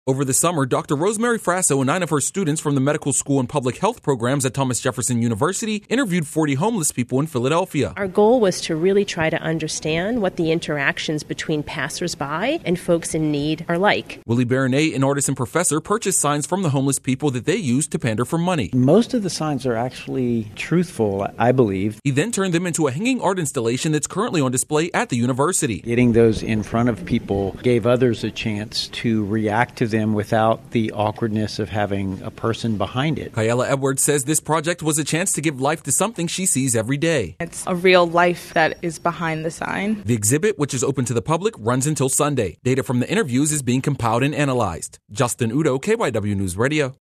Over the summer, Dr. Rosemary Frasso and 9 of her students from the medical school and public health programs at Thomas Jefferson University interviewed 40 homeless people in Philadelphia. Our goal was to really try to understand what the interactions between passersby and folks in need are like. Willie Baronet, an artist and professor, purchased signs from the homeless people that they used to pander for money. Most of the signs are actually truthful, I believe. He then turned them into a hanging art installation that's currently on display at the university. Getting those in front of people gave others a chance to react to them without the awkwardness of having a person behind it. Kayla Edwards says this project was a chance to give life to something she sees every day. It's a real life that is behind the sign. The exhibit, which is open to the public, runs until Sunday. Data from the interviews is being compiled and analyzed. Justin Udo, KYW News Radio.